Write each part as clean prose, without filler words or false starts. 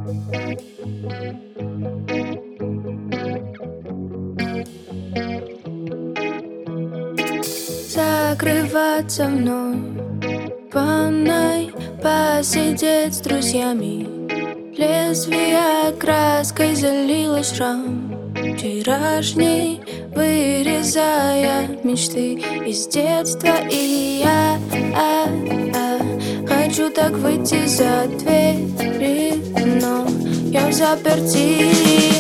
Закрываться вновь в ванной, посидеть с друзьями. Лезвие краской залило шрам вчерашний, вырезая мечты из детства. И я хочу так выйти за двери, но я в заперти.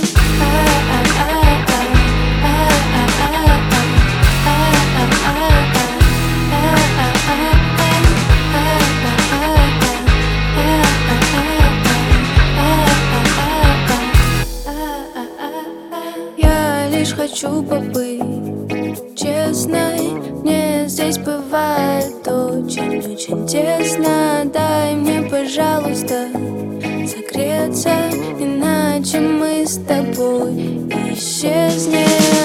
Я лишь хочу побыть честной. Мне здесь бывает очень тесно. Дай мне, пожалуйста, согреться, иначе мы с тобой исчезнем.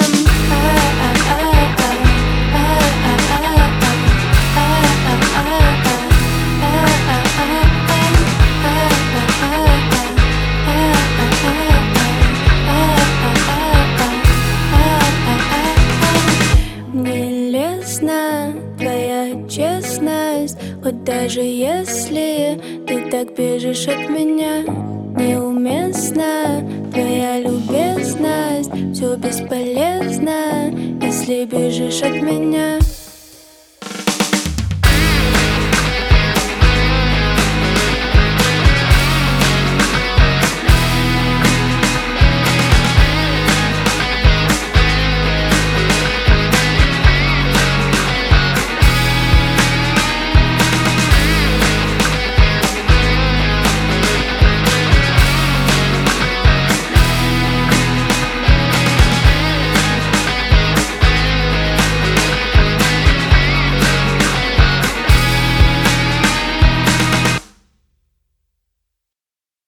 Твоя честность, хоть даже если ты так бежишь от меня, неуместна твоя любезность. Все бесполезно, если бежишь от меня.